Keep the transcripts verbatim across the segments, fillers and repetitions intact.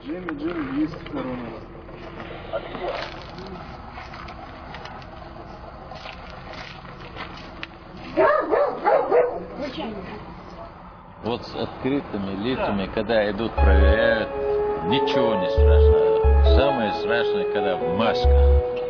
Джимми, Джимми, есть корона. Вот с открытыми лицами, когда идут, проверяют, ничего не страшно. Самое страшное, когда маска.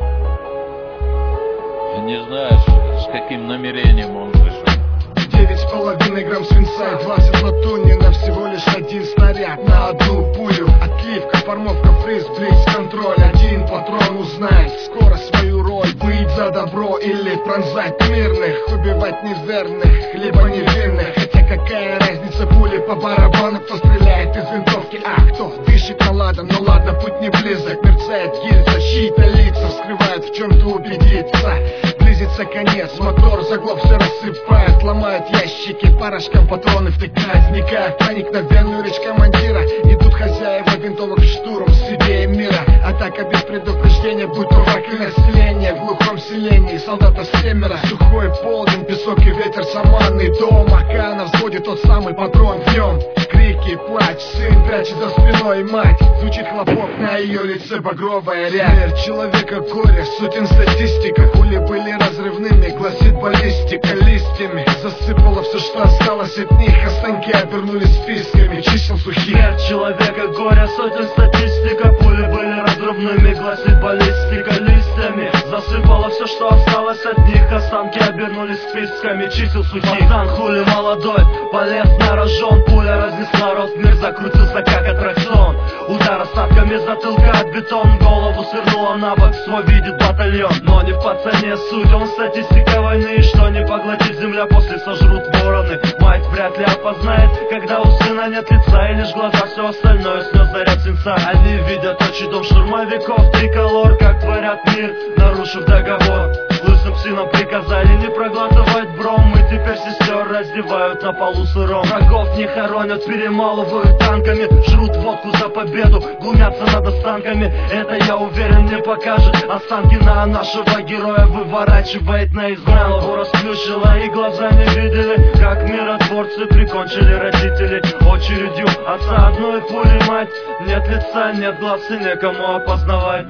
Не знаешь, с каким намерением он пришел. Девять с половиной грамм свинца и двадцать латуни на всего лишь один снаряд, на одну пулю. Отливка, формовка, фриз, блиц, контроль. Один патрон узнает скоро свою роль. Быть за добро или пронзать мирных, убивать неверных, либо невинных. Хотя какая разница, пули по барабану, кто стреляет из винтовки, а кто дышит на ладан. Ну ладно, путь не близок, мерцает гильза, чьи-то лица вскрывают, в чем-то убедиться. Близится конец, мотор заглох все рассыпает, ломают ящики, порошком патроны втыкают, вникает проникновенную речь командира. Идут хозяева винтовок в штурм себе и мира. Атака без предупреждения, будь то враг или население. В глухом селении солдата семеро. Сухой полдень, песок и ветер саманный. Дом ока на взводе, тот самый патрон в нем. Крики, плач, сын прячет за спиной мать. Звучит хлопок, на ее лице багровая рябь. Смерть человека, горе, сотен статистика. Пули были разрывными, гласит баллистика. Листьями засыпало все, что осталось от них. Останки обернулись списками чисел сухих. Смерть человека, горе, сотен статистика. Пули были разрывными, гласит баллистика. Листьями засыпало все, что осталось от них. Останки обернулись списками чисел сухих. Пацан хули молодой, полез на рожон. Пуля разнесла рот, мир закрутился как аттракцион. Удар остатками затылка от бетон. Голову свернула на бок, свой видит батальон. Но не в пацане суть, он статистика войны. И что не поглотит земля, после сожрут вороны. Мать вряд ли опознает, когда у сына нет лица. И лишь глаза, все остальное снес заряд свинца. Они видят очи дом штурмовиков, триколор, как творят мир, нарушив договор. Лысым сынам приказали не проглатывать бром. И теперь сестер раздевают на полу сыром. Врагов не хоронят, перемалывают танками. Жрут водку за победу, глумятся над останками. Это, я уверен, не покажет останки на нашего героя выворачивает наизнанку. Голову расплющило и глаза не видели, как миротворцы прикончили родителей. Очередью отца одной пули мать. Нет лица, нет глаз и некому опознавать.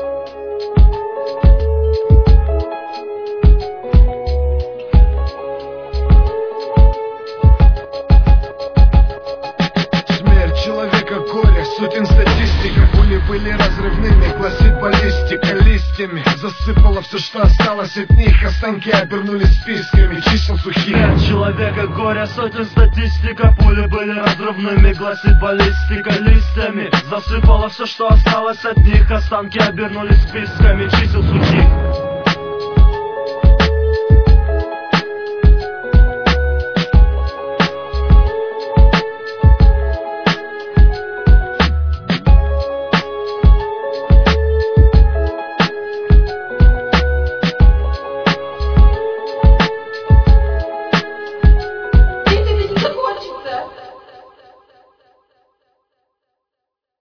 Сотен статистика, пули были разрывными, гласит баллистика. Листьями засыпало все, что осталось от них. Останки обернулись списками чисел сухих. Смерть человека, горе, сотен статистика. Пули были разрывными, гласит баллистика. Листьями засыпало все, что осталось от них. Останки обернулись списками чисел сухих.